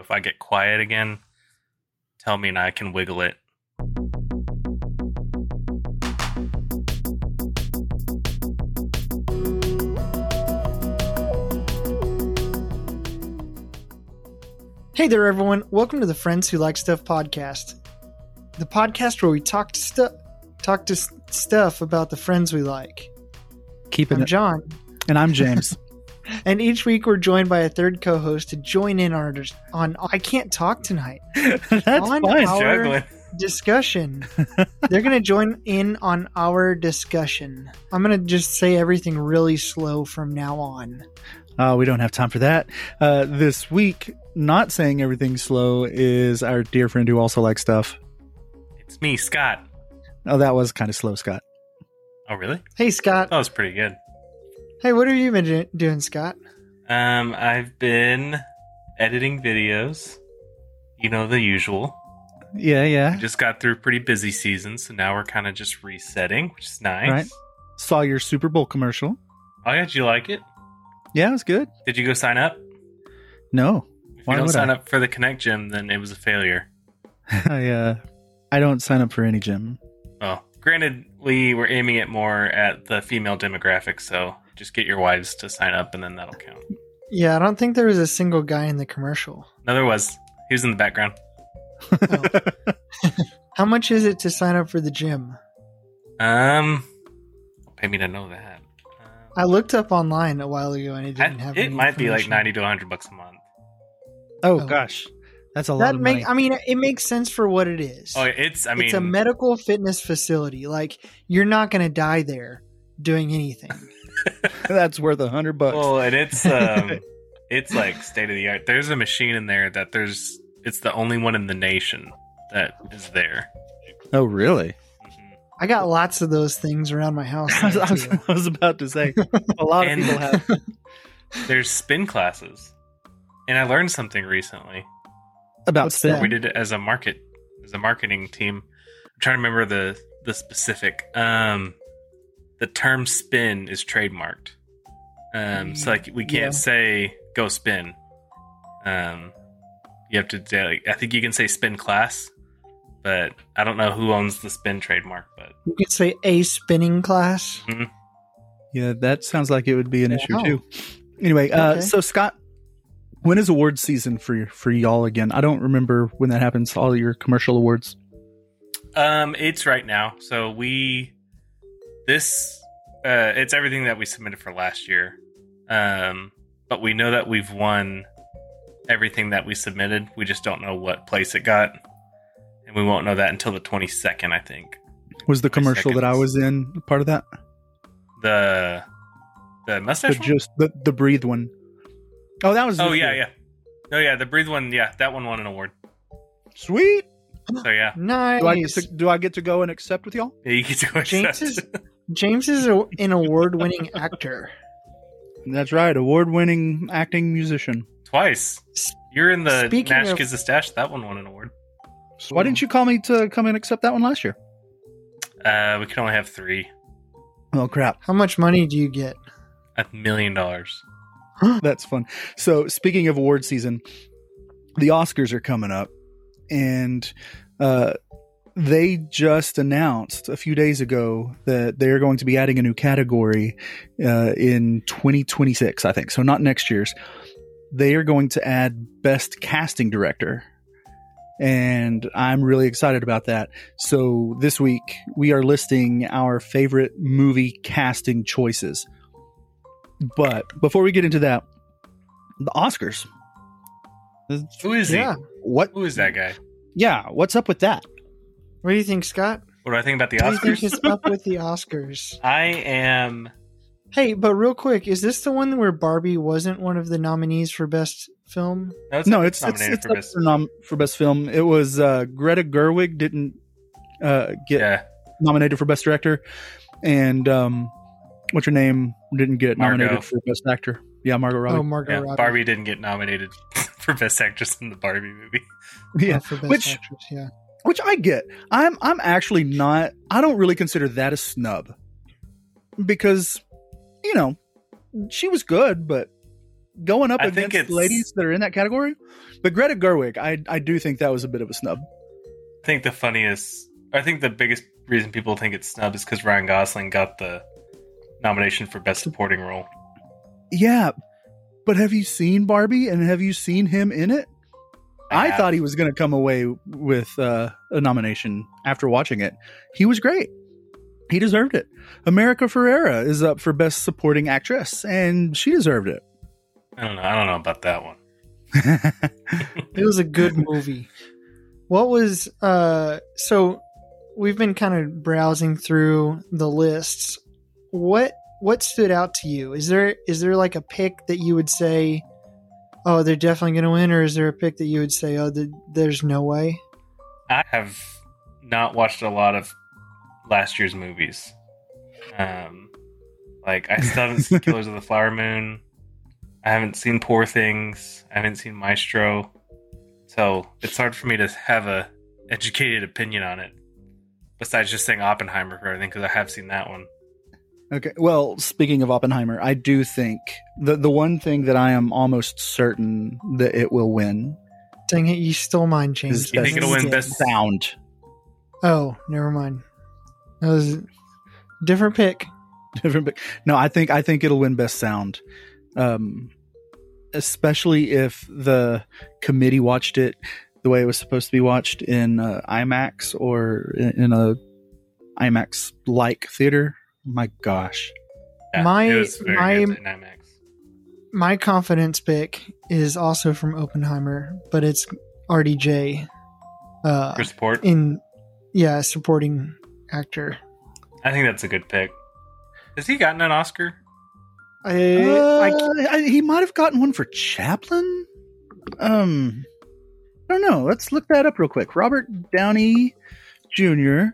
If I get quiet again, tell me and I can wiggle it. Hey there, everyone. Welcome to the Friends Who Like Stuff podcast. The podcast where we talk to stuff about the friends we like. I'm John. And I'm James. And each week we're joined by a third co-host to join in on I can't talk tonight. That's on fine. Our discussion. They're going to join in on our discussion. I'm going to just say everything really slow from now on. We don't have time for that. This week, not saying everything slow is our dear friend who also likes stuff. It's me, Scott. Oh, that was kind of slow, Scott. Oh, really? Hey, Scott. That was pretty good. Hey, what have you been doing, Scott? I've been editing videos. You know, the usual. Yeah. I just got through a pretty busy season, so now we're kind of just resetting, which is nice. Right. Saw your Super Bowl commercial. Oh, yeah? Did you like it? Yeah, it was good. Did you go sign up? No. If you don't sign up for the Connect Gym, then it was a failure. I don't sign up for any gym. Oh, granted, we were aiming it more at the female demographic, so just get your wives to sign up and then that'll count. Yeah, I don't think there was a single guy in the commercial. No, there was. He was in the background. Oh. How much is it to sign up for the gym? Pay me to know that. I looked up online a while ago and it didn't have any It might be like $90 to $100 a month. Oh, gosh. That's a lot of money. It makes sense for what it is. Oh, it's a medical fitness facility. Like, you're not going to die there doing anything. That's worth $100. Well, and it's like state of the art. There's a machine in there it's the only one in the nation that is there. Oh, really? I got lots of those things around my house. I was about to say, a lot of people have. There's spin classes. And I learned something recently. About spin? We did it as a marketing team. I'm trying to remember the specific. The term spin is trademarked. So like we can't say go spin. You have to say, I think you can say spin class, but I don't know who owns the spin trademark. But you could say a spinning class. Mm-hmm. Yeah, that sounds like it would be an issue too. Anyway, so Scott, when is awards season for y'all again? I don't remember when that happens. All your commercial awards. It's right now. So it's everything that we submitted for last year. But we know that we've won everything that we submitted. We just don't know what place it got. And we won't know that until the 22nd, I think. Was the commercial that I was in part of that? The mustache one? Just the breathe one. Oh, that was. Oh, yeah. Oh, yeah, the breathe one. Yeah, that one won an award. Sweet. So, yeah. Nice. Do I get to go and accept with y'all? Yeah, you get to go accept. James is an award-winning actor. That's right. Award-winning acting musician. Twice. You're in the Speaking Nash of- Gives a Stash. That one won an award. So why didn't you call me to come and accept that one last year? We can only have 3. Oh, crap. How much money do you get? $1 million. That's fun. So speaking of award season, the Oscars are coming up, and they just announced a few days ago that they're going to be adding a new category in 2026, I think. So not next year's. They are going to add Best Casting Director. And I'm really excited about that. So this week we are listing our favorite movie casting choices. But before we get into that, the Oscars. Who is he? Who is that guy? Yeah, what's up with that? What do you think, Scott? What do I think about the What Oscars? do you think is up with the Oscars? I am... Hey, but real quick, is this the one where Barbie wasn't one of the nominees for Best Film? No, it's up for Best Film. It was Greta Gerwig didn't get nominated for Best Director, and what's her name didn't get nominated for Best Actor. Yeah, Margot Robbie. Oh, Margot Robbie. Barbie didn't get nominated for Best Actress in the Barbie movie. Yeah, for Best Actress, yeah. Which I get. I'm actually not. I don't really consider that a snub because, you know, she was good, but going up I think against ladies that are in that category. But Greta Gerwig, I do think that was a bit of a snub. I think the biggest reason people think it's snub is because Ryan Gosling got the nomination for Best Supporting Role. Yeah, but have you seen Barbie and have you seen him in it? I thought he was going to come away with a nomination after watching it. He was great. He deserved it. America Ferrera is up for Best Supporting Actress, and she deserved it. I don't know about that one. It was a good movie. What was so we've been kind of browsing through the lists. What stood out to you? Is there like a pick that you would say, oh, they're definitely going to win, or is there a pick that you would say, oh, there's no way? I have not watched a lot of last year's movies. Like I still haven't seen Killers of the Flower Moon. I haven't seen Poor Things. I haven't seen Maestro. So it's hard for me to have a educated opinion on it. Besides just saying Oppenheimer for everything, because I have seen that one. Okay. Well, speaking of Oppenheimer, I do think the one thing that I am almost certain that it will win. Dang it, you stole mine, James. You think it'll win Best Sound? Oh, never mind. That was a different pick. No, I think it'll win Best Sound. Especially if the committee watched it the way it was supposed to be watched in IMAX or in a IMAX-like theater. My gosh. Yeah, it was very good in IMAX. My confidence pick is also from Oppenheimer, but it's RDJ. For support? Supporting actor. I think that's a good pick. Has he gotten an Oscar? He might have gotten one for Chaplin. I don't know. Let's look that up real quick. Robert Downey Jr.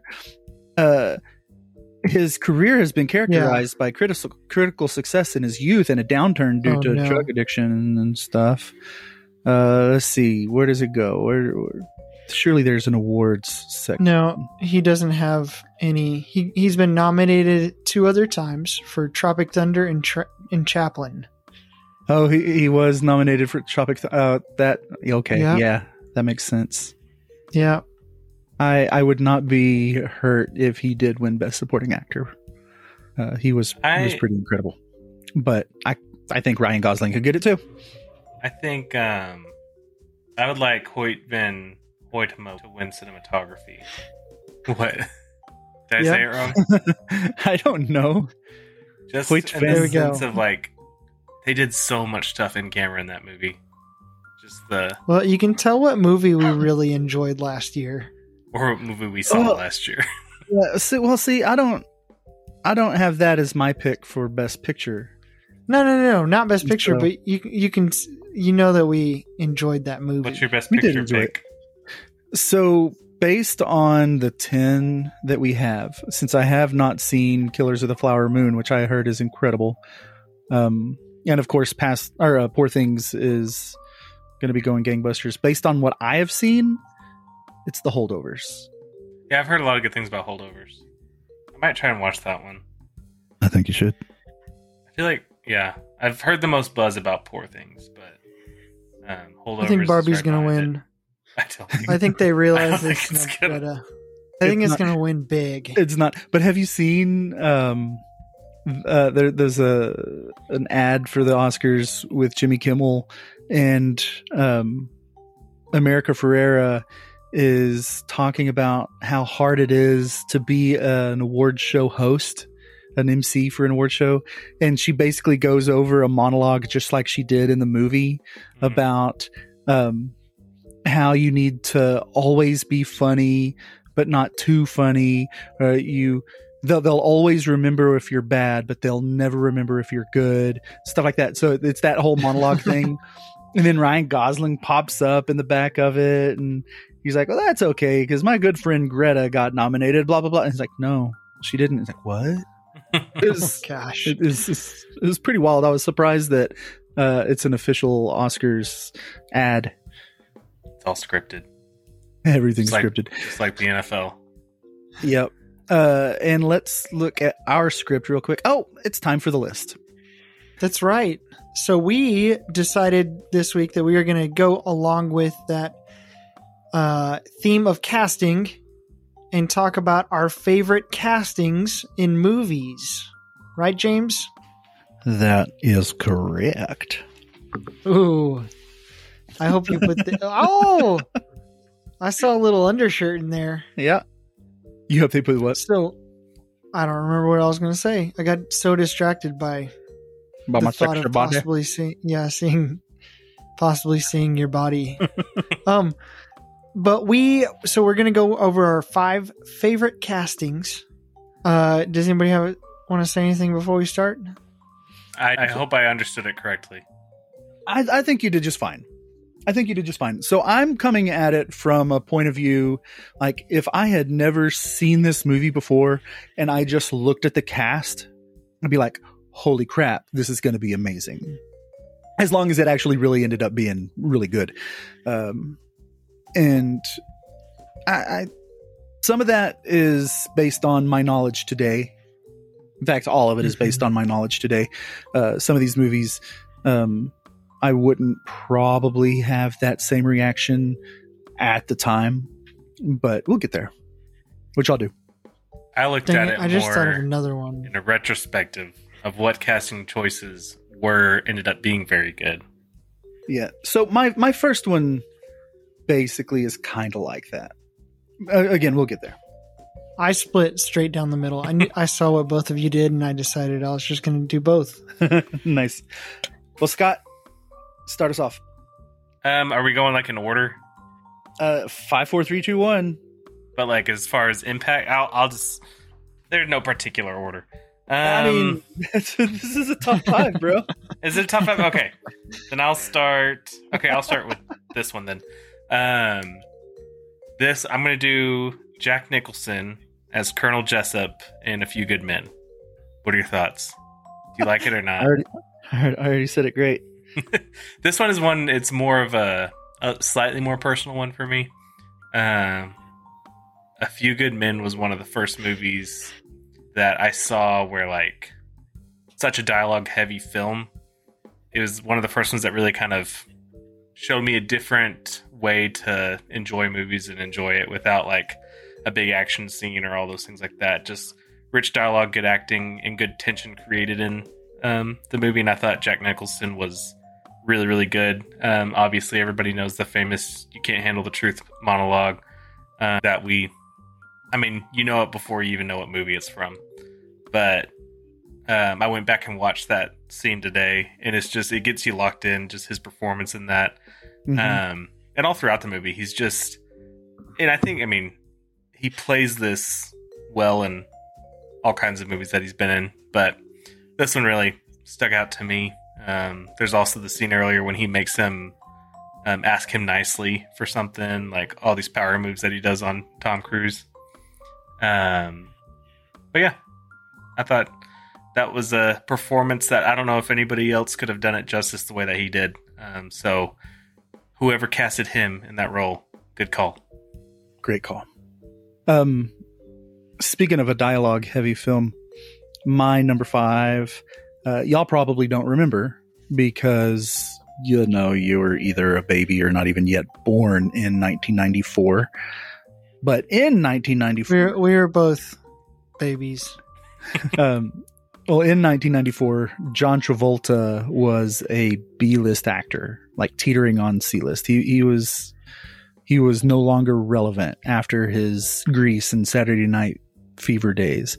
His career has been characterized by critical success in his youth and a downturn due to drug addiction and stuff. Let's see. Where does it go? Where surely there's an awards section. No, he doesn't have any. He's been nominated 2 other times for Tropic Thunder and Chaplin. Oh, he was nominated for Tropic Thunder. Yeah, that makes sense. Yeah. I would not be hurt if he did win Best Supporting Actor. He was pretty incredible. But I think Ryan Gosling could get it too. I think I would like Hoyt Van Hoytema to win cinematography. What? Did I say it wrong? I don't know. Just in the sense of like, they did so much stuff in camera in that movie. Well, you can tell what movie we really enjoyed last year. Or what movie we saw last year. Yeah, see, I don't have that as my pick for Best Picture. No, not Best Picture, but you know that we enjoyed that movie. What's your Best Picture pick? So, based on the 10 that we have, since I have not seen Killers of the Flower Moon, which I heard is incredible, and of course, Poor Things is going to be going gangbusters. Based on what I have seen, it's The Holdovers. Yeah, I've heard a lot of good things about Holdovers. I might try and watch that one. I think you should. I feel like, I've heard the most buzz about Poor Things, but Holdovers. I think Barbie's going to win. I think they realize they snubbed Greta. I think it's going to win big. It's not. But have you seen? There's an ad for the Oscars with Jimmy Kimmel, and America Ferrera is talking about how hard it is to be an award show host, an MC for an award show, and she basically goes over a monologue just like she did in the movie about how you need to always be funny but not too funny. They'll always remember if you're bad, but they'll never remember if you're good, stuff like that. So it's that whole monologue thing. And then Ryan Gosling pops up in the back of it, and he's like, well, that's okay, because my good friend Greta got nominated, blah, blah, blah. And he's like, no, she didn't. It's like, what? Gosh. It was pretty wild. I was surprised that it's an official Oscars ad. It's all scripted. Everything's scripted. It's like the NFL. Yep. And let's look at our script real quick. Oh, it's time for the list. That's right. So we decided this week that we are going to go along with that theme of casting and talk about our favorite castings in movies. Right, James? That is correct. Ooh. I hope you put the... Oh! I saw a little undershirt in there. Yeah. You hope they put what? So, I don't remember what I was going to say. I got so distracted by About the my thought sexual of body? possibly seeing your body. But we're going to go over our 5 favorite castings. Does anybody want to say anything before we start? I hope I understood it correctly. I think you did just fine. So I'm coming at it from a point of view, like if I had never seen this movie before and I just looked at the cast, I'd be like, holy crap, this is going to be amazing. As long as it actually really ended up being really good. And I some of that is based on my knowledge today. In fact, all of it is based on my knowledge today. Some of these movies, I wouldn't probably have that same reaction at the time, but we'll get there, which I'll do. I looked at it I just more thought of another one. in a retrospective of what casting choices ended up being very good. Yeah. So my first one basically is kind of like that. Again, we'll get there. I split straight down the middle. I saw what both of you did, and I decided I was just going to do both. Nice. Well, Scott, start us off. Are we going like in order? 5, 4, 3, 2, 1. But like as far as impact, I'll just. There's no particular order. I mean, this is a top 5, bro. Is it a top 5? Okay, then I'll start. Okay, I'll start with this one then. I'm gonna do Jack Nicholson as Colonel Jessup in A Few Good Men. What are your thoughts? Do you like it or not? I already said it great. This one is it's more of a slightly more personal one for me. A Few Good Men was one of the first movies that I saw where like such a dialogue heavy film. It was one of the first ones that really kind of showed me a different way to enjoy movies and enjoy it without like a big action scene or all those things like that. Just rich dialogue, good acting, and good tension created in the movie. And I thought Jack Nicholson was really, really good. Obviously, everybody knows the famous "You Can't Handle the Truth" monologue you know it before you even know what movie it's from. But I went back and watched that scene today, and it gets you locked in, just his performance in that. Mm-hmm. And all throughout the movie, he's just... And I think, he plays this well in all kinds of movies that he's been in, but this one really stuck out to me. There's also the scene earlier when he makes him ask him nicely for something, like all these power moves that he does on Tom Cruise. But yeah, I thought that was a performance that I don't know if anybody else could have done it justice the way that he did. So whoever casted him in that role, good call. Great call. Speaking of a dialogue heavy film, my number 5, y'all probably don't remember because you were either a baby or not even yet born in 1994. But in 1994, we were both babies. Well, in 1994, John Travolta was a B-list actor, like teetering on C-list. He was no longer relevant after his Grease and Saturday Night Fever days.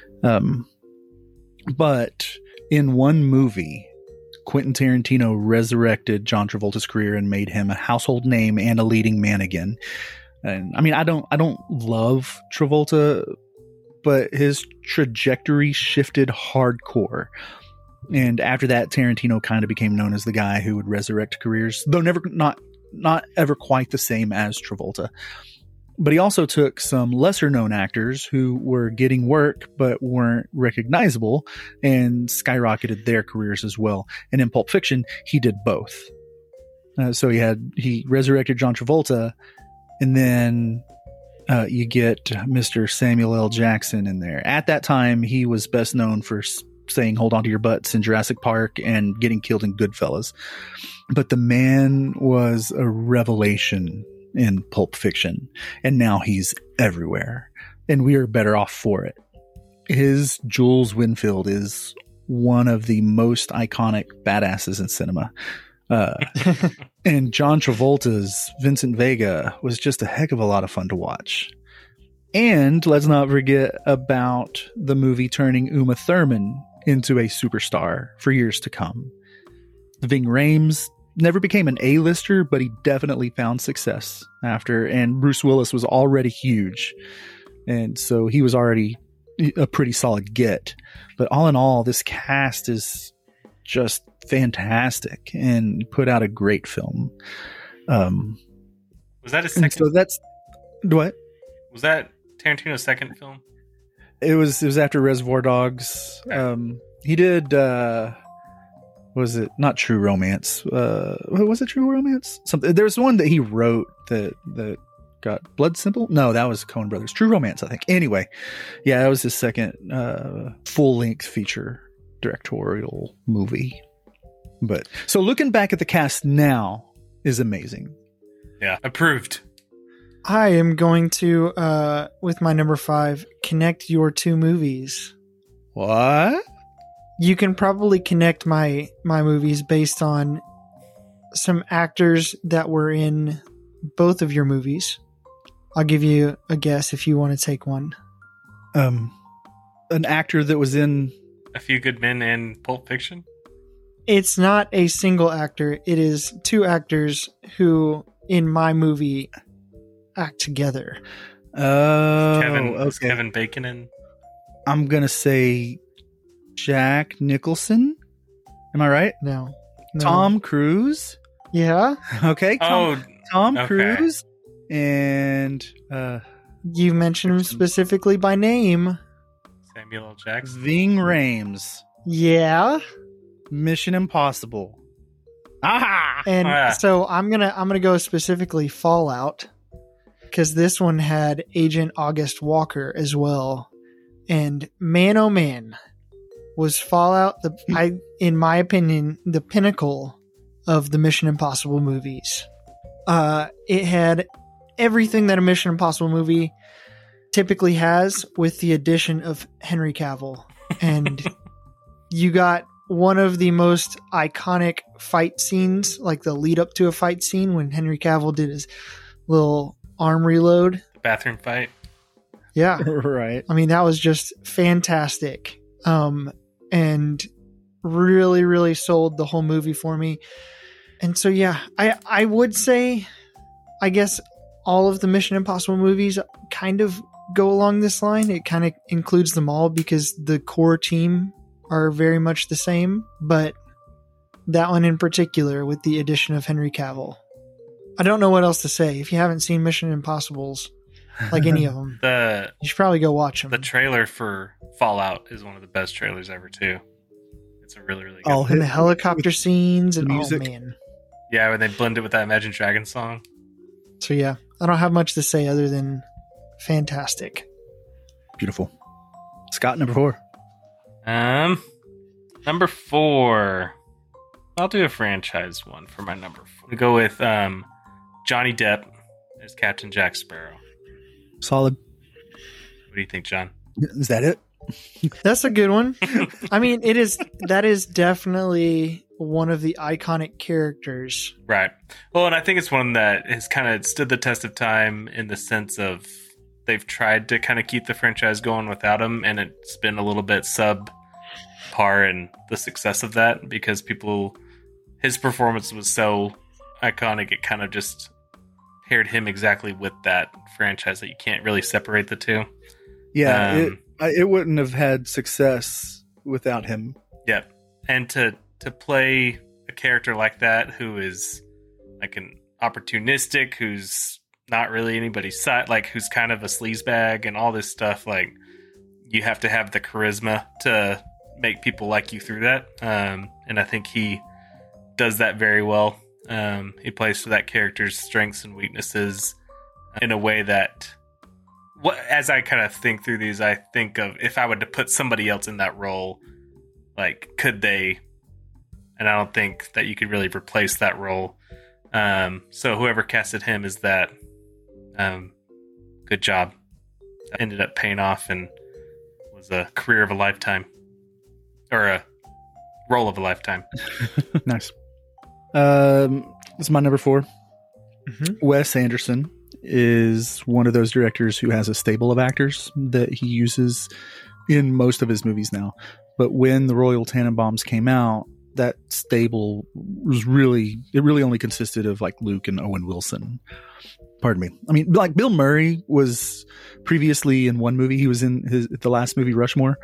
But in one movie, Quentin Tarantino resurrected John Travolta's career and made him a household name and a leading man again. And I don't love Travolta, but his trajectory shifted hardcore. And after that, Tarantino kind of became known as the guy who would resurrect careers, though not ever quite the same as Travolta. But he also took some lesser known actors who were getting work but weren't recognizable and skyrocketed their careers as well. And in Pulp Fiction, he did both. So he resurrected John Travolta, and then you get Mr. Samuel L. Jackson in there. At that time, he was best known for saying "Hold on to your butts" in Jurassic Park and getting killed in Goodfellas. But the man was a revelation in Pulp Fiction, and now he's everywhere, and we are better off for it. His Jules Winfield is one of the most iconic badasses in cinema. And John Travolta's Vincent Vega was just a heck of a lot of fun to watch. And let's not forget about the movie turning Uma Thurman into a superstar for years to come. Ving Rhames never became an A-lister, but he definitely found success after, and Bruce Willis was already huge. And so he was already a pretty solid get. But all in all, this cast is just fantastic and put out a great film. Was that his second? So that's what? Was that Tarantino's second film? It was after Reservoir Dogs. Okay. He did was it not True Romance? Was it True Romance? Something. There's one that he wrote that got Blood Simple. No, that was Coen Brothers. True Romance, I think. Anyway, yeah, that was his second full length feature directorial movie. But so looking back at the cast now is amazing. Yeah, approved. I am going to, with my number 5, connect your two movies. What? You can probably connect my movies based on some actors that were in both of your movies. I'll give you a guess if you want to take one. An actor that was in A Few Good Men and Pulp Fiction? It's not a single actor. It is two actors who, in my movie, act together. Oh, Was okay. Kevin Bacon in? I'm gonna say Jack Nicholson. Am I right? No. Tom Cruise. Yeah. Okay. Tom okay. Cruise. And You mentioned him specifically by name. Samuel L. Jackson. Ving Rhames. Yeah. Mission Impossible. Ah! And so I'm gonna go specifically Fallout, because this one had Agent August Walker as well. And man, oh man, was Fallout in my opinion, the pinnacle of the Mission Impossible movies. It had everything that a Mission Impossible movie typically has, with the addition of Henry Cavill. And you got one of the most iconic fight scenes, like the lead up to a fight scene when Henry Cavill did his little arm reload. Bathroom fight. Yeah. Right. I mean, that was just fantastic. And really, really sold the whole movie for me. And so, yeah, I would say, I guess all of the Mission Impossible movies kind of go along this line. It kind of includes them all because the core team are very much the same, but that one in particular with the addition of Henry Cavill. I don't know what else to say. If you haven't seen Mission Impossibles, like any of them, you should probably go watch them. The trailer for Fallout is one of the best trailers ever, too. It's a really, really good I'll and the helicopter scenes and music. oh man. Yeah, when they blend it with that Imagine Dragons song. So yeah, I don't have much to say other than fantastic. Beautiful. Scott, number 4. Number 4. I'll do a franchise one for my number 4. We go with Johnny Depp as Captain Jack Sparrow. Solid. What do you think, John? Is that it? That's a good one. I mean, that is definitely one of the iconic characters. Right. Well, and I think it's one that has kind of stood the test of time in the sense of they've tried to kind of keep the franchise going without him, and it's been a little bit subpar in the success of that because his performance was so iconic, it kind of just paired him exactly with that franchise that you can't really separate the two. Yeah, it wouldn't have had success without him. Yep. And to play a character like that who is like an opportunistic, who's not really anybody's side, like who's kind of a sleazebag and all this stuff, like you have to have the charisma to make people like you through that. And I think he does that very well. He plays to that character's strengths and weaknesses in a way that, as I kind of think through these, I think of if I were to put somebody else in that role, like, could they? And I don't think that you could really replace that role. So whoever casted him is that. Good job. That ended up paying off and was a career of a lifetime, or a role of a lifetime. Nice. This is my number 4. Mm-hmm. Wes Anderson is one of those directors who has a stable of actors that he uses in most of his movies now. But when the Royal Tenenbaums came out, that stable was really only consisted of like Luke and Owen Wilson. Pardon me. I mean, like Bill Murray was previously in one movie. He was in the last movie, Rushmore.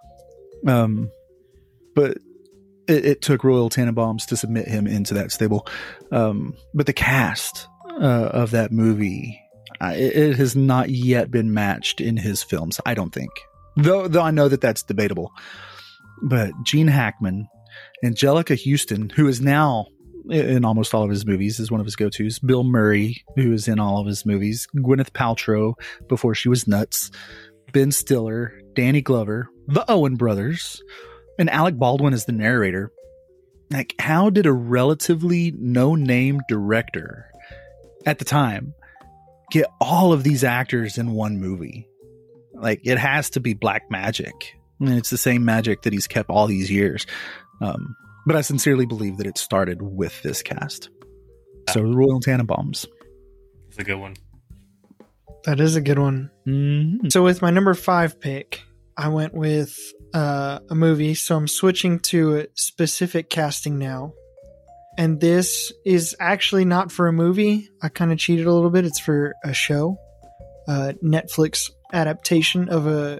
But it took Royal Tenenbaums to submit him into that stable. But the cast of that movie, it has not yet been matched in his films, I don't think. Though I know that that's debatable. But Gene Hackman, Angelica Houston, who is now in almost all of his movies, is one of his go-tos. Bill Murray, who is in all of his movies. Gwyneth Paltrow, before she was nuts. Ben Stiller, Danny Glover, the Owen brothers, and Alec Baldwin as the narrator. Like, how did a relatively no-name director at the time get all of these actors in one movie? Like, it has to be black magic. I mean, it's the same magic that he's kept all these years. But I sincerely believe that it started with this cast. So the Royal Tenenbaums. That's a good one. That is a good one. Mm-hmm. So with my number 5 pick, I went with a movie. So I'm switching to a specific casting now. And this is actually not for a movie. I kind of cheated a little bit. It's for a show. Netflix adaptation of a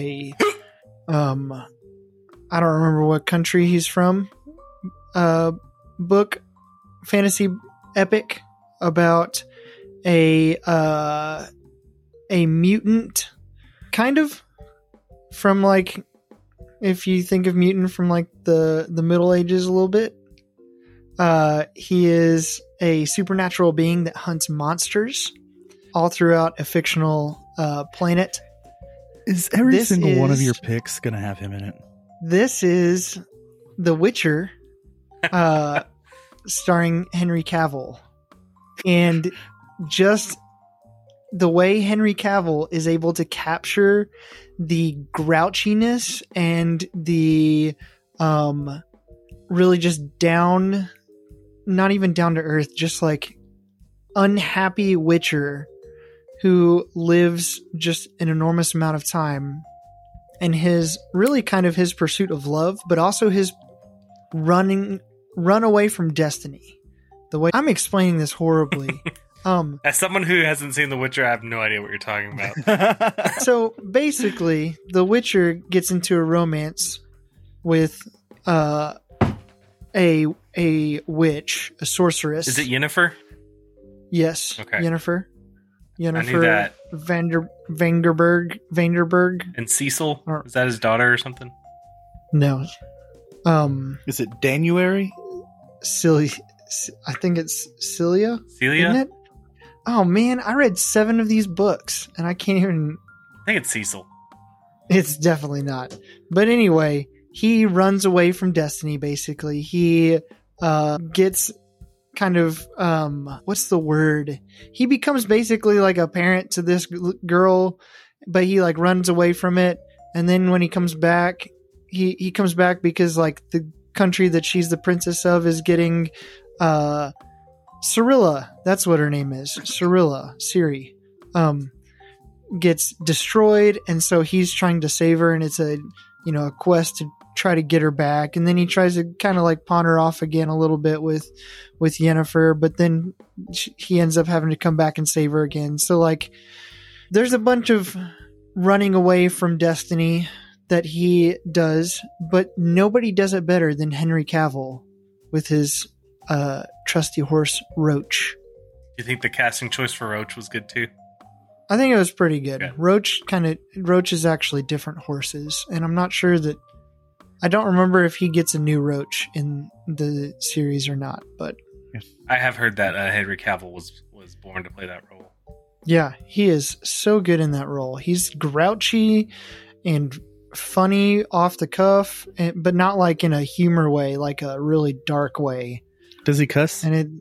I don't remember what country he's from. Book, fantasy epic about a mutant, kind of, from like, if you think of mutant from like the Middle Ages a little bit. He is a supernatural being that hunts monsters all throughout a fictional planet. Is every single one of your picks going to have him in it? This is The Witcher, starring Henry Cavill. And just the way Henry Cavill is able to capture the grouchiness and the really just down, not even down to earth, just like unhappy Witcher who lives just an enormous amount of time, and his really kind of his pursuit of love, but also his run away from destiny. The way I'm explaining this horribly. As someone who hasn't seen The Witcher, I have no idea what you're talking about. So basically, The Witcher gets into a romance with a witch, a sorceress. Is it Yennefer? Yes. Okay. Yennefer. I knew that. Vanderberg. And Cecil? Is that his daughter or something? No. Is it Danuary? I think it's Celia. Celia? Isn't it? Oh man, I read 7 of these books and I can't even. I think it's Cecil. It's definitely not. But anyway, he runs away from destiny. Basically, he gets kind of what's the word? He becomes basically like a parent to this girl, but he like runs away from it. And then when he comes back, he comes back because like the country that she's the princess of is getting Cirilla, that's what her name is. Cirilla, Ciri, gets destroyed, and so he's trying to save her, and it's a quest to try to get her back. And then he tries to kind of like pawn her off again a little bit with Yennefer, but then he ends up having to come back and save her again. So like, there's a bunch of running away from destiny that he does, but nobody does it better than Henry Cavill with his trusty horse Roach. Do you think the casting choice for Roach was good too? I think it was pretty good. Okay. Roach is actually different horses, and I'm not sure that, I don't remember if he gets a new Roach in the series or not, but I have heard that Henry Cavill was born to play that role. Yeah, he is so good in that role. He's grouchy and funny off the cuff, but not like in a humor way, like a really dark way. Does he cuss? And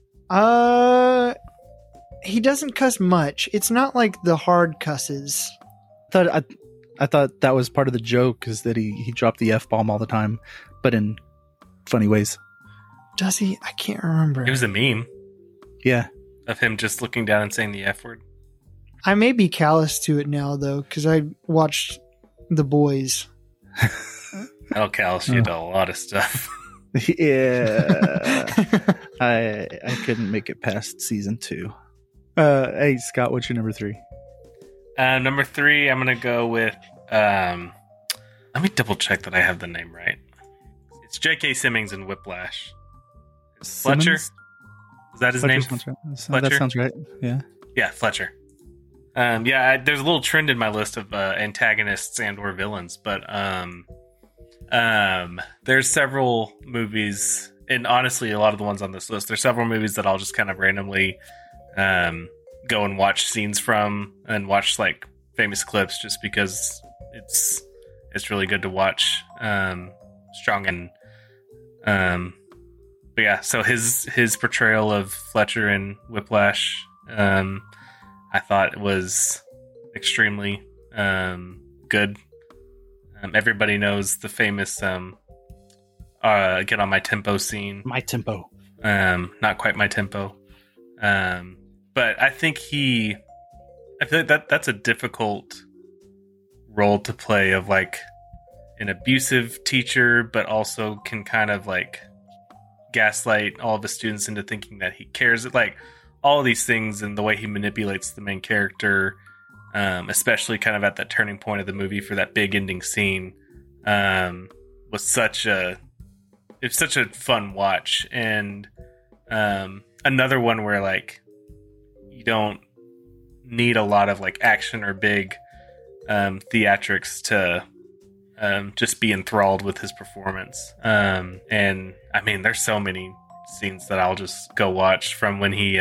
he doesn't cuss much. It's not like the hard cusses. I thought that was part of the joke, is that he dropped the F-bomb all the time, but in funny ways. Does he? I can't remember. It was a meme. Yeah. Of him just looking down and saying the F word. I may be callous to it now, though, because I watched The Boys. That'll callous you to a lot of stuff. Yeah. I couldn't make it past season 2. Hey, Scott, what's your number 3? Number 3, I'm going to go with... let me double check that I have the name right. It's J.K. Simmons in Whiplash. Fletcher? Is that his name? Sounds right. That sounds right. Yeah. Yeah, Fletcher. There's a little trend in my list of antagonists and or villains, but there's several movies, and honestly, a lot of the ones on this list, there's several movies that I'll just kind of randomly go and watch scenes from and watch like famous clips just because it's really good to watch. Strong and but yeah, so his portrayal of Fletcher in Whiplash, I thought was extremely good. Everybody knows the famous "Get on My Tempo" scene. My tempo. Not quite my tempo. But I think I feel like that's a difficult role to play, of like an abusive teacher, but also can kind of like gaslight all of his students into thinking that he cares. Like all of these things, and the way he manipulates the main character, especially kind of at that turning point of the movie for that big ending scene, was such a fun watch. And another one where like you don't need a lot of like action or big theatrics to just be enthralled with his performance. And I mean, there's so many scenes that I'll just go watch, from when he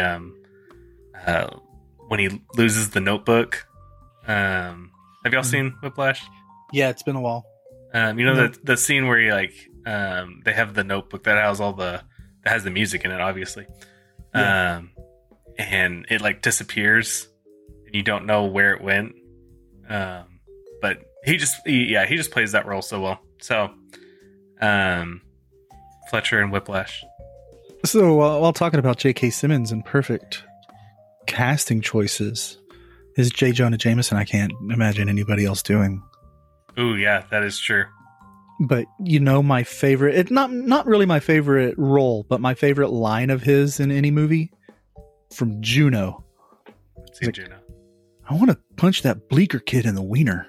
loses the notebook. Have y'all seen Whiplash? Yeah, it's been a while. The scene where he like they have the notebook that has the music in it, obviously. Yeah. And it like disappears and you don't know where it went. But he just plays that role so well. So, Fletcher and Whiplash. So while talking about J.K. Simmons and perfect casting choices, is J. Jonah Jameson, I can't imagine anybody else doing. Ooh, yeah, that is true. But my favorite, it's not really my favorite role, but my favorite line of his in any movie, from Juno. See like, Juno. I want to punch that Bleecker kid in the wiener.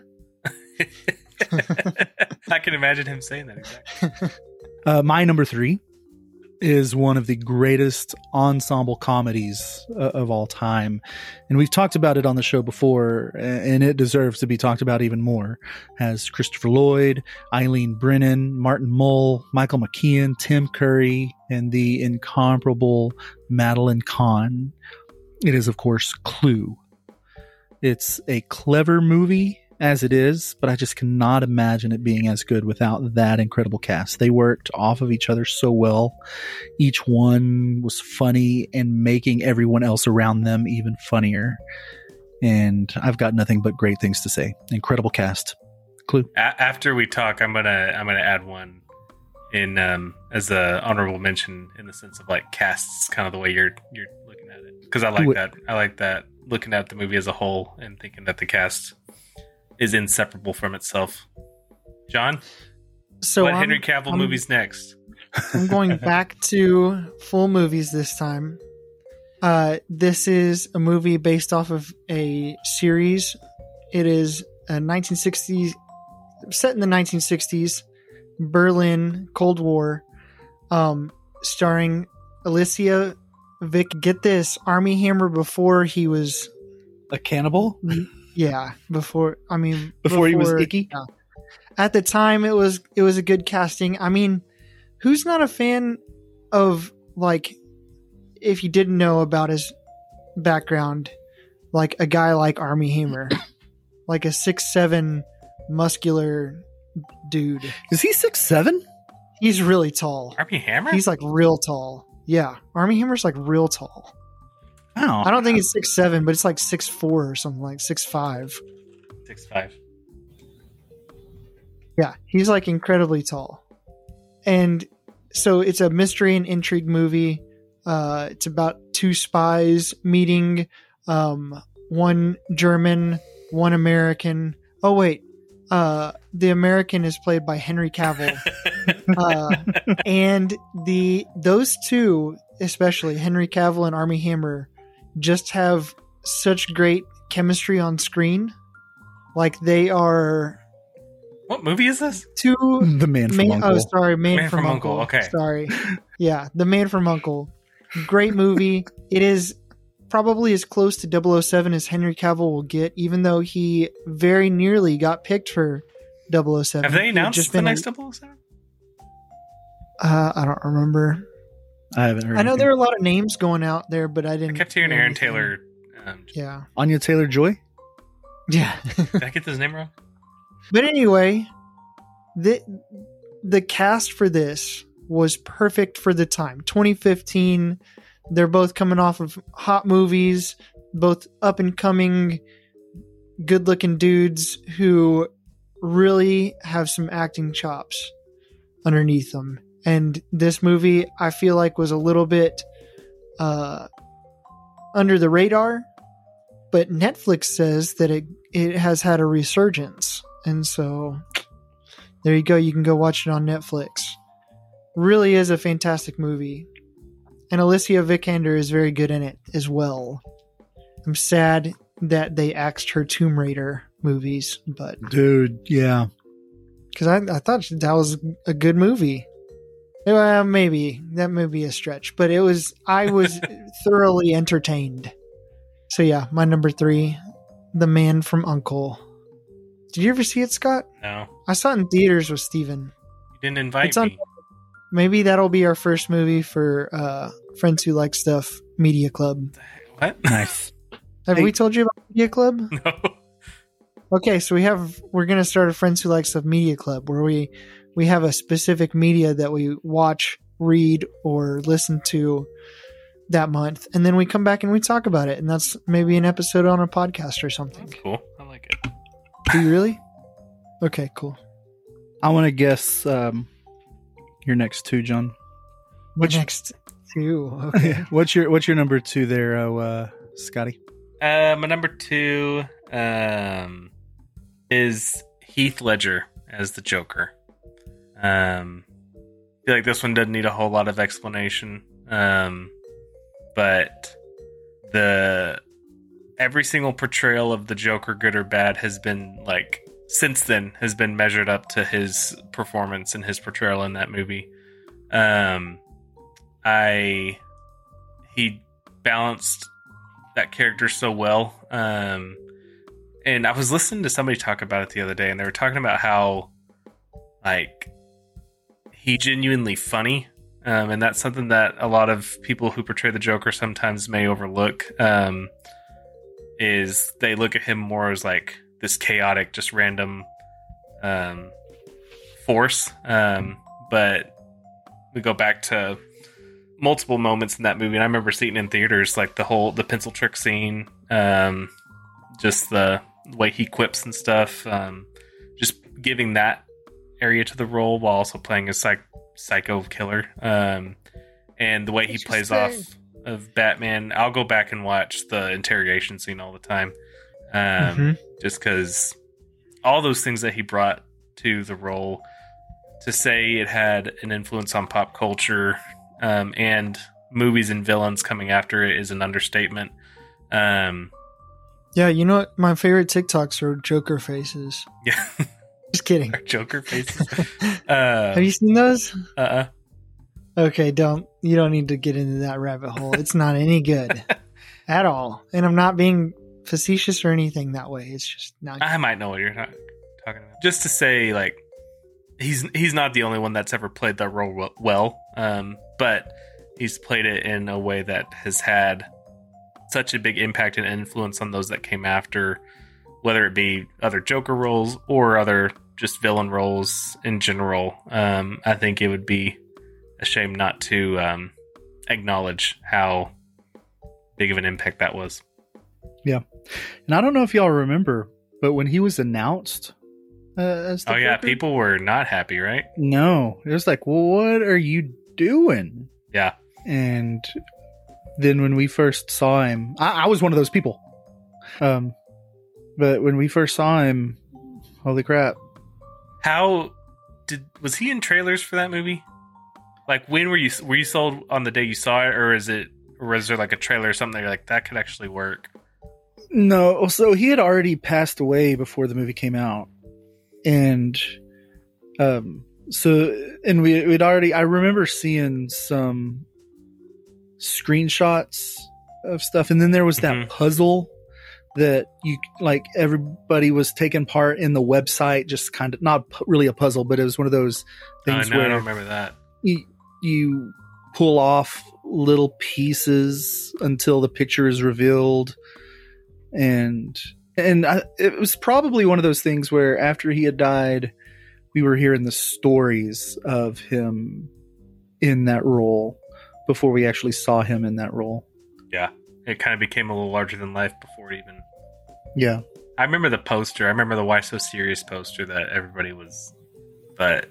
I can imagine him saying that exactly. My number 3 is one of the greatest ensemble comedies of all time. And we've talked about it on the show before, and it deserves to be talked about even more. Has Christopher Lloyd, Eileen Brennan, Martin Mull, Michael McKean, Tim Curry, and the incomparable Madeline Kahn. It is, of course, Clue. It's a clever movie as it is, but I just cannot imagine it being as good without that incredible cast. They worked off of each other so well. Each one was funny and making everyone else around them even funnier. And I've got nothing but great things to say. Incredible cast. Clue. After we talk, I'm gonna add one in as a honorable mention, in the sense of like casts, kind of the way you're looking at it, because I like that looking at the movie as a whole and thinking that the cast is inseparable from itself. John, so what Henry Cavill movies next? I'm going back to full movies this time. This is a movie based off of a series. It is a 1960s, set in the 1960s, Berlin, Cold War, starring Alicia Vick. Get this, Armie Hammer before he was a cannibal. Yeah, before he was icky. Yeah. At the time, it was a good casting. I mean, who's not a fan of, like, if you didn't know about his background, like a guy like Armie Hammer, like a 6'7" muscular dude. Is he 6'7"? He's really tall. Armie Hammer? He's like real tall. Yeah, Armie Hammer's like real tall. Oh, I don't think it's 6'7", but it's like 6'4" or something, like 6'5". 6'5". Yeah, he's like incredibly tall. And so it's a mystery and intrigue movie. It's about two spies meeting, one German, one American. Oh, wait. The American is played by Henry Cavill. And those two, especially Henry Cavill and Armie Hammer, just have such great chemistry on screen. Like they are. What movie is this? The Man from Uncle. Oh, sorry, Man from Uncle. Okay, sorry. Yeah, The Man from Uncle. Great movie. It is probably as close to 007 as Henry Cavill will get, even though he very nearly got picked for 007. Have they announced the next 007? I don't remember. I haven't heard. I know there are a lot of names going out there, but I didn't. I kept hearing Aaron Taylor. Yeah. Anya Taylor-Joy? Yeah. Did I get this name wrong? But anyway, the cast for this was perfect for the time. 2015. They're both coming off of hot movies, both up and coming, good looking dudes who really have some acting chops underneath them. And this movie, I feel like, was a little bit under the radar, but Netflix says that it has had a resurgence. And so there you go. You can go watch it on Netflix. Really is a fantastic movie. And Alicia Vikander is very good in it as well. I'm sad that they axed her Tomb Raider movies, but dude, yeah, because I thought that was a good movie. Well, maybe that may be a stretch, but I was thoroughly entertained. So yeah, my number 3, The Man from Uncle. Did you ever see it, Scott? No. I saw it in theaters with Steven. You didn't invite me. Maybe that'll be our first movie for Friends Who Like Stuff Media Club. What? Nice. Have we told you about Media Club? No. Okay, so we're going to start a Friends Who Like Stuff Media Club where we have a specific media that we watch, read, or listen to that month. And then we come back and we talk about it. And that's maybe an episode on a podcast or something. That's cool. I like it. Do you really? Okay, cool. I want to guess your next 2, John. Next 2. Okay. What's your number 2 there, Scotty? My number 2 is Heath Ledger as the Joker. I feel like this one doesn't need a whole lot of explanation. But every single portrayal of the Joker, good or bad, has been since then has been measured up to his performance and his portrayal in that movie. He balanced that character so well. And I was listening to somebody talk about it the other day, and they were talking about how he's genuinely funny. And that's something that a lot of people who portray the Joker sometimes may overlook, is they look at him more as this chaotic, just random force. But we go back to multiple moments in that movie, and I remember seeing it in theaters, the pencil trick scene, just the way he quips and stuff, just giving that area to the role while also playing a psycho killer, and the way he plays off of Batman. I'll go back and watch the interrogation scene all the time, just because all those things that he brought to the role, to say it had an influence on pop culture and movies and villains coming after it is an understatement. Yeah, you know what? My favorite TikToks are Joker faces. Yeah. Just kidding. Joker faces. Have you seen those? Okay, you don't need to get into that rabbit hole. It's not any good at all. And I'm not being facetious or anything that way. It's just not good. I might know what you're talking about. Just to say, he's not the only one that's ever played that role well, but he's played it in a way that has had such a big impact and influence on those that came after, whether it be other Joker roles or other just villain roles in general. I think it would be a shame not to acknowledge how big of an impact that was. Yeah. And I don't know if y'all remember, but when he was announced as the Joker, people were not happy, right? No. It was like, well, what are you doing? Yeah. And then when we first saw him, I was one of those people. But when we first saw him, holy crap. Was he in trailers for that movie? Like, when were you sold on the day you saw it, or was there like a trailer or something that you're like, that could actually work? No, so he had already passed away before the movie came out. And we'd already, I remember seeing some screenshots of stuff, and then there was that puzzle that everybody was taking part in the website, just kind of not really a puzzle, but it was one of those things where I don't remember that. You pull off little pieces until the picture is revealed, and it was probably one of those things where after he had died, we were hearing the stories of him in that role before we actually saw him in that role. Yeah, it kind of became a little larger than life before it even. Yeah, I remember the poster. I remember the "Why So Serious" poster that everybody was, but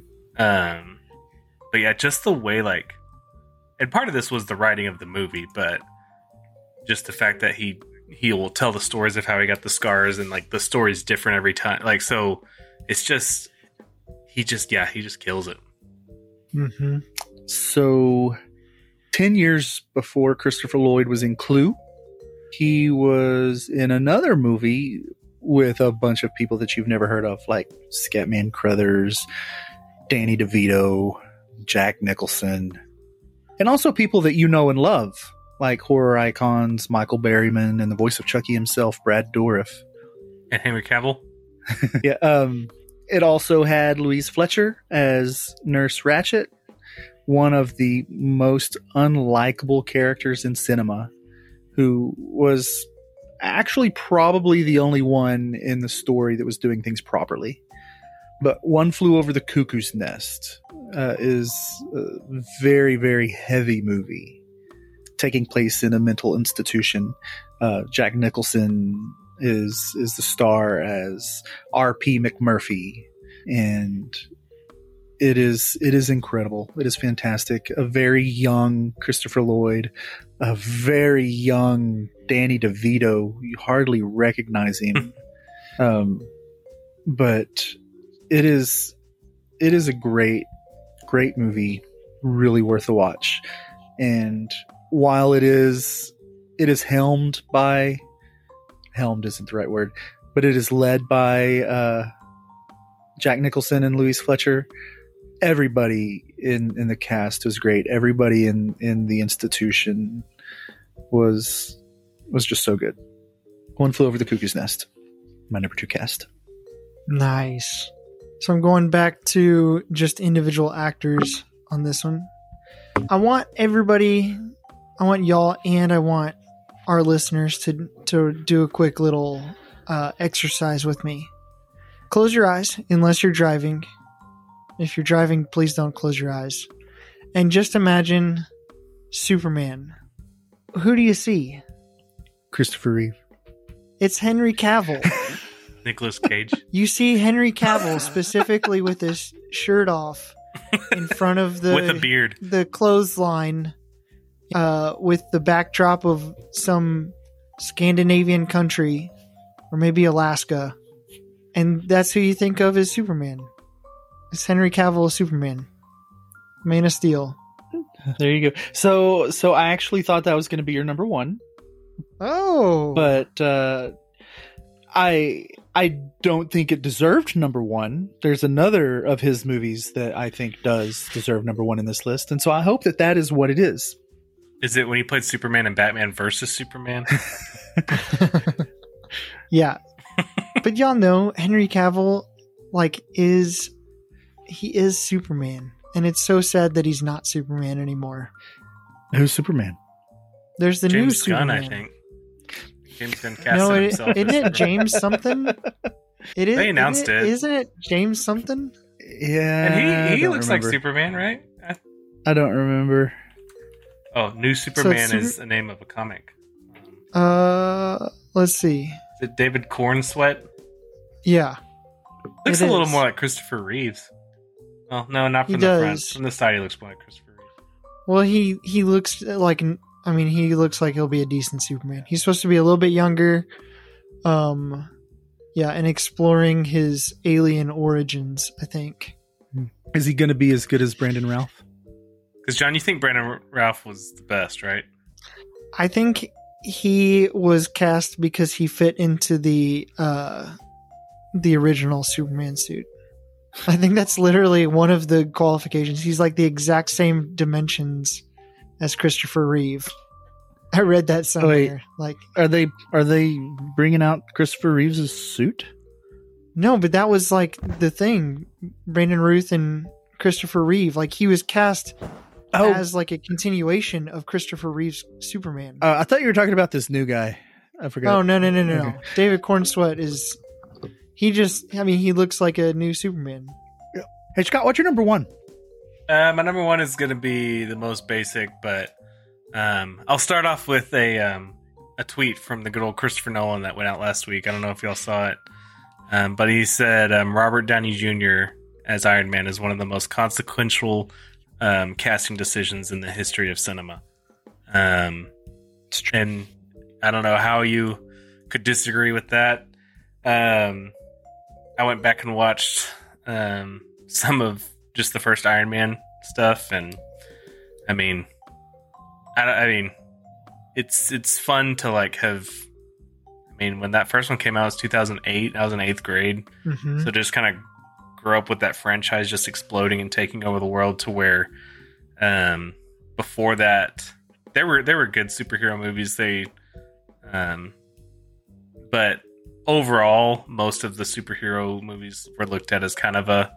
but yeah, just the way and part of this was the writing of the movie, but just the fact that he will tell the stories of how he got the scars, and like the story's different every time. Like, so it's just he just kills it. Mm-hmm. So 10 years before Christopher Lloyd was in Clue, he was in another movie with a bunch of people that you've never heard of, like Scatman Crothers, Danny DeVito, Jack Nicholson, and also people that you know and love, like horror icons Michael Berryman and the voice of Chucky himself, Brad Dourif. And Henry Cavill. Yeah. It also had Louise Fletcher as Nurse Ratched, one of the most unlikable characters in cinema, who was actually probably the only one in the story that was doing things properly. But One Flew Over the Cuckoo's Nest is a very, very heavy movie taking place in a mental institution. Jack Nicholson is the star as R.P. McMurphy, and it is incredible. It is fantastic. A very young Christopher Lloyd, a very young Danny DeVito. You hardly recognize him, but it is a great movie, really worth a watch. And while it is helmed isn't the right word, but it is led by Jack Nicholson and Louise Fletcher. Everybody in the cast was great. Everybody in the institution was just so good. One Flew Over the Cuckoo's Nest, my number 2 cast. Nice. So I'm going back to just individual actors on this one. I want y'all, and I want our listeners to do a quick little exercise with me. Close your eyes, unless you're driving. If you're driving, please don't close your eyes. And just imagine Superman. Who do you see? Christopher Reeve. It's Henry Cavill. Nicolas Cage. You see Henry Cavill specifically with his shirt off in front of with a beard, the clothesline, with the backdrop of some Scandinavian country, or maybe Alaska, and that's who you think of as Superman. It's Henry Cavill as Superman, Man of Steel. There you go. So I actually thought that was going to be your number 1. Oh, but I don't think it deserved number 1. There's another of his movies that I think does deserve number 1 in this list, and so I hope that is what it is. Is it when he played Superman in Batman versus Superman? Yeah. But y'all know Henry Cavill is Superman, and it's so sad that he's not Superman anymore. Who's Superman? There's the James new Gunn, Superman. I think. James Gunn cast No, himself. isn't as it Superman. James something? It is. They announced it. Isn't it James something? Yeah, And he I don't looks like remember. Superman, right? I don't remember. Oh, New Superman Super- is the name of a comic. Let's see. Is it David Cornsweet? Yeah, Looks It a little is. more like Christopher Reeves. Well, no, not He from the front. does. From the side, he looks more like Christopher Reeves. well, he looks like. I mean, he looks like he'll be a decent Superman. He's supposed to be a little bit younger. Yeah, and exploring his alien origins, I think. Is he going to be as good as Brandon Routh? Because John, you think Brandon Routh was the best, right? I think he was cast because he fit into the original Superman suit. I think that's literally one of the qualifications. He's like the exact same dimensions as Christopher Reeve. I read that somewhere. Like, Are they bringing out Christopher Reeves' suit? no, but that was like the thing. Brandon Routh and Christopher Reeve, like he was cast as like a continuation of Christopher Reeve's Superman. I thought you were talking about this new guy. I forgot. Oh, no. Okay. David Cornsweet is. He looks like a new Superman. Hey, Scott, what's your number one? My number one is going to be the most basic, but I'll start off with a tweet from the good old Christopher Nolan that went out last week. I don't know if y'all saw it, but he said Robert Downey Jr. as Iron Man is one of the most consequential casting decisions in the history of cinema. And I don't know how you could disagree with that. I went back and watched some of just the first Iron Man stuff, and I mean, it's fun to like have. I mean, when that first one came out, it was 2008. I was in 8th grade, Mm-hmm. so just kind of grew up with that franchise just exploding and taking over the world. To where, before that, there were good superhero movies. But overall, most of the superhero movies were looked at as kind of a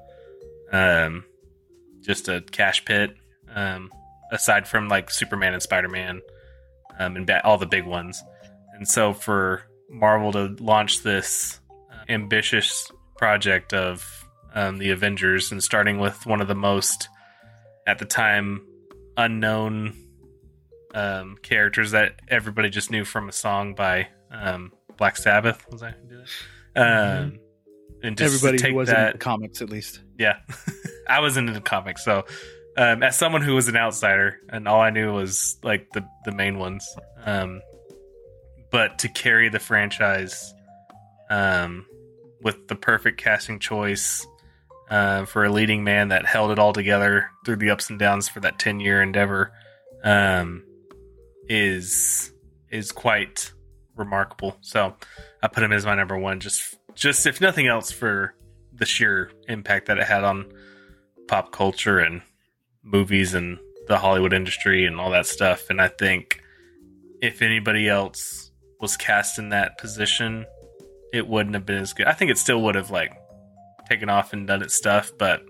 just a cash pit, aside from like Superman and Spider-Man, and all the big ones. And so for Marvel to launch this ambitious project of the Avengers, and starting with one of the most, at the time, unknown characters that everybody just knew from a song by Black Sabbath, was that who did it? And just Everybody to take who wasn't in that, the comics, at least. yeah, I wasn't in the comics, so as someone who was an outsider, and all I knew was like the main ones, but to carry the franchise with the perfect casting choice for a leading man that held it all together through the ups and downs for that 10-year endeavor is quite remarkable. So I put him as my number one, just if nothing else for the sheer impact that it had on pop culture and movies and the Hollywood industry and all that stuff. And I think if anybody else was cast in that position, it wouldn't have been as good. I think it still would have like taken off and done its stuff, but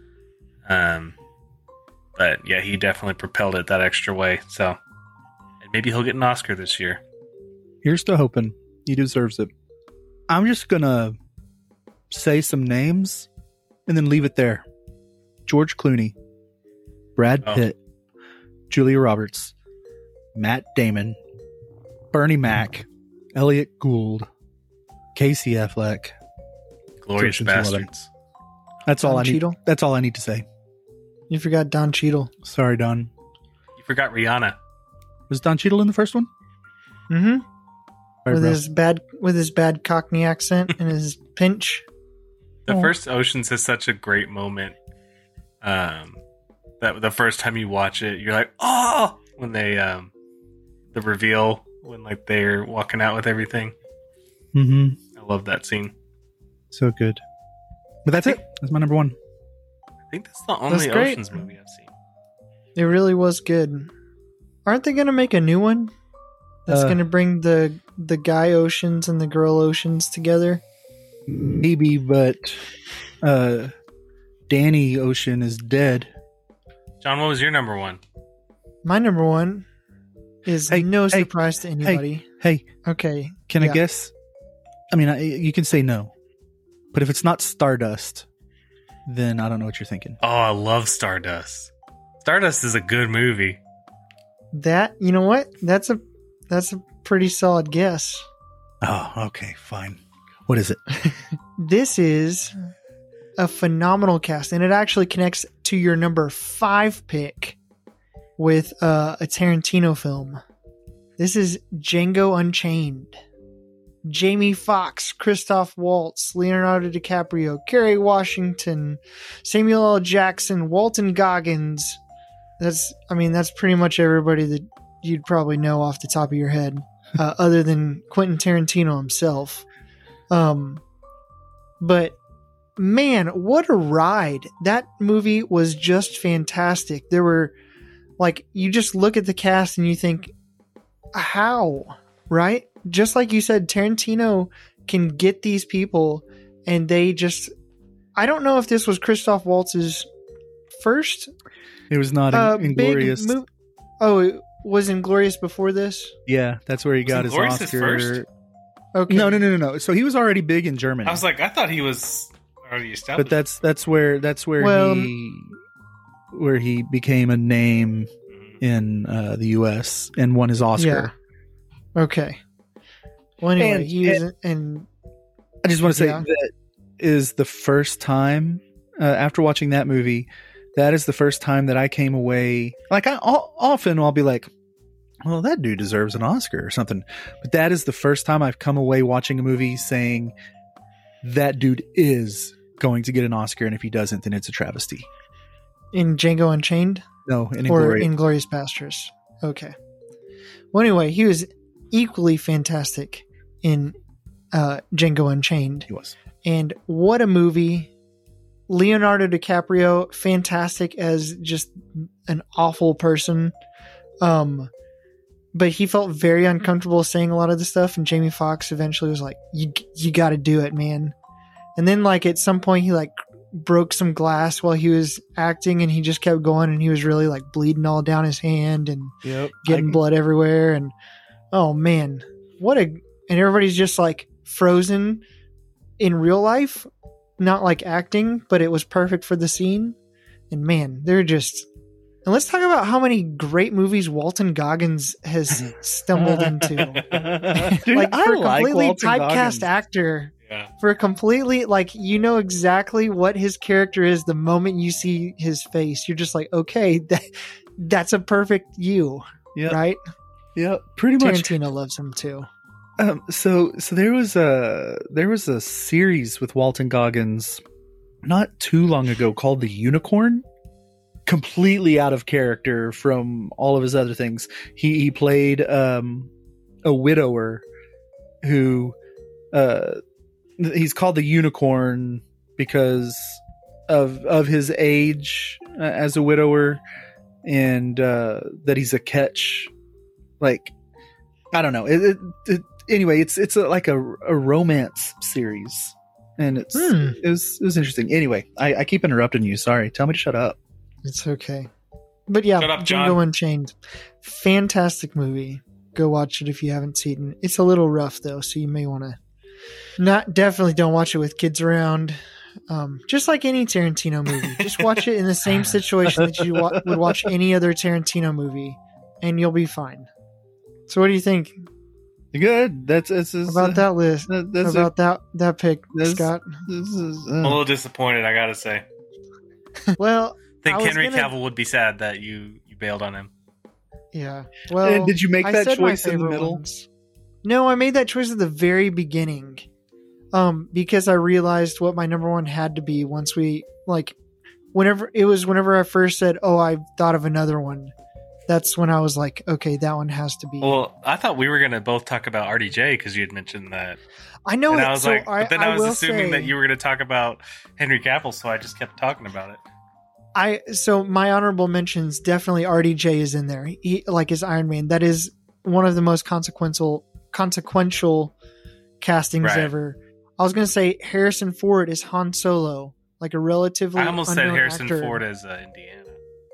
yeah, he definitely propelled it that extra way. So maybe he'll get an Oscar this year. Here's to hoping. He deserves it. I'm just going to say some names and then leave it there. George Clooney, Brad Pitt, Julia Roberts, Matt Damon, Bernie Mac, Elliot Gould, Casey Affleck. Glorious Christian Slater. Bastards. That's all Don I need. Cheadle? That's all I need to say. You forgot Don Cheadle. Sorry, Don. You forgot Rihanna. Was Don Cheadle in the first one? Mm-hmm. Sorry, With his bad Cockney accent and his pinch. The Oh. first Oceans has such a great moment. That the first time you watch it, you're like, oh, when they the reveal when like they're walking out with everything. Mm-hmm. I love that scene. So good. But that's it. That's my number one. I think that's the only That's great. Oceans movie I've seen. It really was good. Aren't they going to make a new one? That's going to bring the guy Oceans and the girl Oceans together? Maybe, but Danny Ocean is dead. John, what was your number one? My number one is Hey, no hey, surprise to anybody. Hey, Okay, Can I guess? I mean, you can say no, but if it's not Stardust, then I don't know what you're thinking. Oh, I love Stardust. Stardust is a good movie. That, you know what? That's a pretty solid guess. Oh, okay, fine. What is it? This is a phenomenal cast, and it actually connects to your number 5 pick with a Tarantino film. This is Django Unchained. Jamie Foxx, Christoph Waltz, Leonardo DiCaprio, Kerry Washington, Samuel L. Jackson, Walton Goggins. That's pretty much everybody that you'd probably know off the top of your head, other than Quentin Tarantino himself. But man, what a ride. That movie was just fantastic. There were, like, you just look at the cast and you think, how? Right? Just like you said, Tarantino can get these people and they just, I don't know if this was Christoph Waltz's first. It was not Inglourious. It was Inglourious before this? Yeah, that's where he got his Oscar. First? Okay. No. So he was already big in Germany. I was like, I thought he was already established. But that's where he became a name in the U.S. and won his Oscar. Yeah. Okay. Well, anyway, and I just want to say that is the first time after watching that movie. That is the first time that I came away. Like, I'll be like, well, that dude deserves an Oscar or something. But that is the first time I've come away watching a movie saying that dude is going to get an Oscar, and if he doesn't, then it's a travesty. In Django Unchained? No, in Inglourious Basterds. Okay. Well, anyway, he was equally fantastic in Django Unchained. He was. And what a movie. Leonardo DiCaprio, fantastic as just an awful person. But he felt very uncomfortable saying a lot of the stuff, and Jamie Foxx eventually was like, you got to do it, man. And then, like, at some point he like broke some glass while he was acting, and he just kept going, and he was really like bleeding all down his hand and getting blood everywhere. And oh man, and everybody's just like frozen in real life, not like acting, but it was perfect for the scene. And man, and let's talk about how many great movies Walton Goggins has stumbled into. Dude, like, for a completely Walton typecast Goggins. Actor. Yeah. For a completely, like, you know exactly what his character is the moment you see his face. You're just like, okay, that's a perfect you. Yep. Right? Yeah, pretty much. Tarantino loves him too. So there was a series with Walton Goggins not too long ago called The Unicorn. Completely out of character from all of his other things. He played a widower who he's called the Unicorn because of his age as a widower, and that he's a catch. Like, I don't know. Anyway, it's like a romance series, and it was interesting. Anyway, I keep interrupting you. Sorry. Tell me to shut up. It's okay. But yeah, Shut up, Django Unchained. Fantastic movie. Go watch it if you haven't seen it. It's a little rough though, so you may want to definitely don't watch it with kids around. Just like any Tarantino movie. Just watch it in the same situation that you would watch any other Tarantino movie, and you'll be fine. So what do you think? Good. That's about that list. That pick, Scott. I'm a little disappointed, I gotta say. Well, I think Henry Cavill would be sad that you bailed on him. Yeah. Well, and did you make that choice in the middle? No, I made that choice at the very beginning. Because I realized what my number one had to be once whenever I first said, "Oh, I thought of another one." That's when I was like, "Okay, that one has to be." Well, I thought we were going to both talk about RDJ because you had mentioned that. I know, and I was I was assuming that you were going to talk about Henry Cavill, so I just kept talking about it. So my honorable mentions, definitely RDJ is in there. He, like, his Iron Man. That is one of the most consequential castings ever. I was going to say Harrison Ford is Han Solo, like a relatively. I almost said Harrison actor. Ford as Indiana.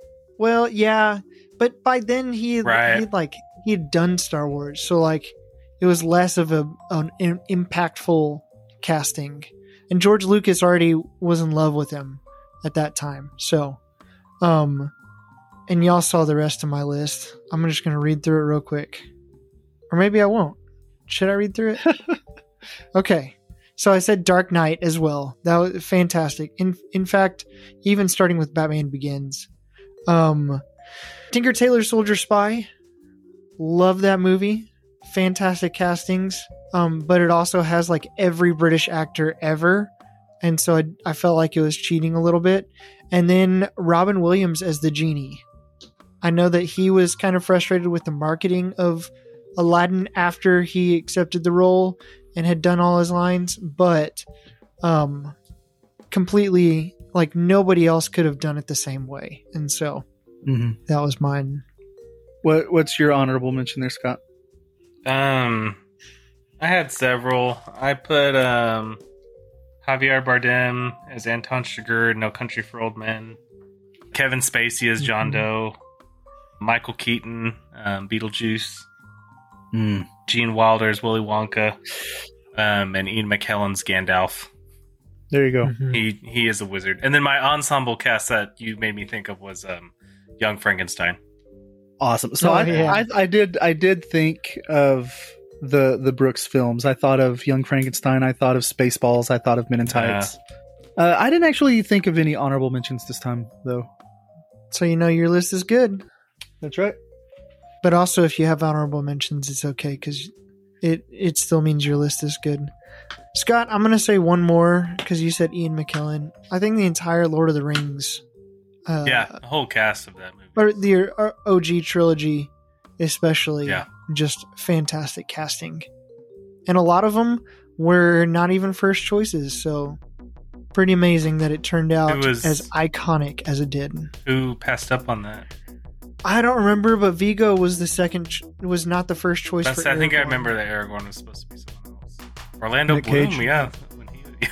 Well, yeah, but by then he had done Star Wars, so like it was less of an impactful casting. And George Lucas already was in love with him at that time. So, and y'all saw the rest of my list. I'm just going to read through it real quick. Or maybe I won't. Should I read through it? Okay. So I said Dark Knight as well. That was fantastic. In fact, even starting with Batman Begins. Tinker Tailor Soldier Spy. Love that movie. Fantastic castings. But it also has like every British actor ever. And so I felt like it was cheating a little bit. And then Robin Williams as the genie. I know that he was kind of frustrated with the marketing of Aladdin after he accepted the role and had done all his lines, but completely like nobody else could have done it the same way. And so that was mine. What's your honorable mention there, Scott? I had several. I put Javier Bardem as Anton Chigurh, No Country for Old Men. Kevin Spacey as John Doe. Michael Keaton, Beetlejuice. Gene Wilder as Willy Wonka. And Ian McKellen's Gandalf. There you go. He is a wizard. And then my ensemble cast that you made me think of was Young Frankenstein. Awesome. So I did think of the Brooks films. I thought of Young Frankenstein. I thought of Spaceballs. I thought of Men in Tights. I didn't actually think of any honorable mentions this time, though. So you know your list is good. That's right. But also, if you have honorable mentions, it's okay because it still means your list is good. Scott, I'm going to say one more because you said Ian McKellen. I think the entire Lord of the Rings. The whole cast of that movie. Or the OG trilogy, especially. Yeah. Just fantastic casting. And a lot of them were not even first choices, so pretty amazing that it turned out as iconic as it did. Who passed up on that? I don't remember, but Viggo was was not the first choice for Aragorn. I think I remember that Aragorn was supposed to be someone else. Orlando Nick Bloom, Cage. Yeah. When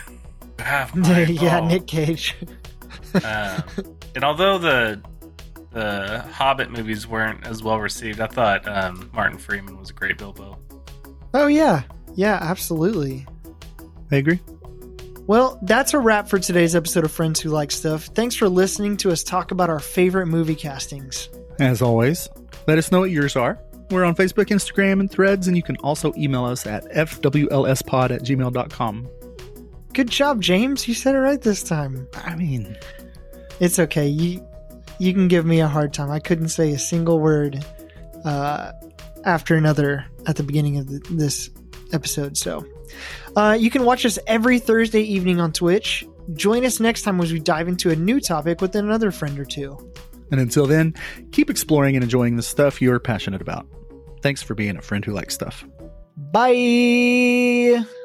Nick Cage. And although the Hobbit movies weren't as well received, I thought Martin Freeman was a great Bilbo. Oh, yeah. Yeah, absolutely. I agree. Well, that's a wrap for today's episode of Friends Who Like Stuff. Thanks for listening to us talk about our favorite movie castings. As always, let us know what yours are. We're on Facebook, Instagram, and Threads, and you can also email us at fwlspod@gmail.com. Good job, James. You said it right this time. I mean, it's okay. You can give me a hard time. I couldn't say a single word after another at the beginning of this episode. So you can watch us every Thursday evening on Twitch. Join us next time as we dive into a new topic with another friend or two. And until then, keep exploring and enjoying the stuff you're passionate about. Thanks for being a friend who likes stuff. Bye.